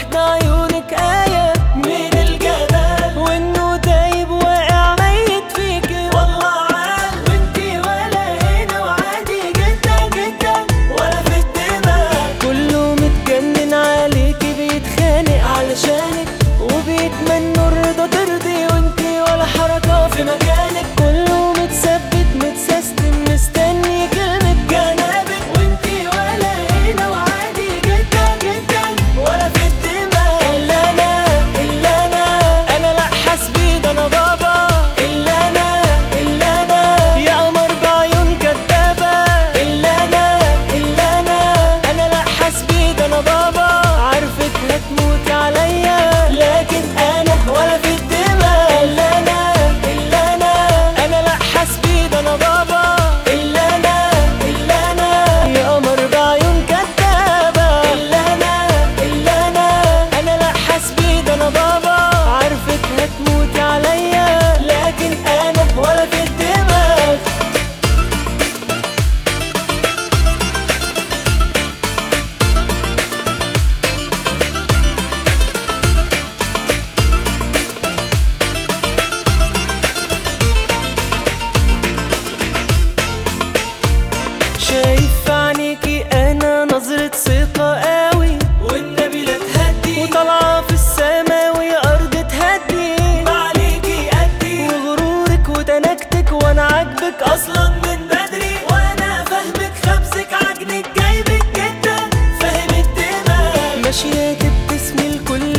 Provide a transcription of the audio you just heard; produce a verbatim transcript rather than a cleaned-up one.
واحدة عيونك آية من الجمال، وإنه دايب واقع ميت فيكي والله عال. وإنتي ولا هنا وعادي جدا جدا ولا في الدماغ، كله متجنن عليكي بيتخانق علشانك وبيتمنوا الرضا ترضي، وإنتي ولا حركة في مكانك، كله متثبت متسيستم مستني كلمة جنابك. وإنتي ولا هنا وعادي جدا جدا ولا في الدماغ. إلا أنا إلا أنا أنا لأ حسبي ده أنا بابا. إلا أنا إلا أنا يا قمر بعيون كدابة. إلا أنا إلا أنا أنا لأ حسبي ده أنا بابا. عارفك هتموتي عليا لكن أنا ولا في الدماغ. إلا أنا إلا أنا أنا لأ حسبي ده أنا بابا. إلا أنا إلا أنا يا قمر بعيون كدابة. إلا أنا إلا أنا أنا لأ حسبي ده أنا بابا. عارفك هتموتي عليا لكن أنا ولا في الدماغ. شايف في عينيكي انا نظرة ثقة قوي، والنبي لا تهدي، وطالعة في السما ويا ارض تهدي. معليكي قدي وغرورك وتنكتك وانا عاجبك اصلا من بدري، وانا فاهمك خبزك عجنك جايبك جدا فاهم الدماغ. ماشية تبتسمي الكل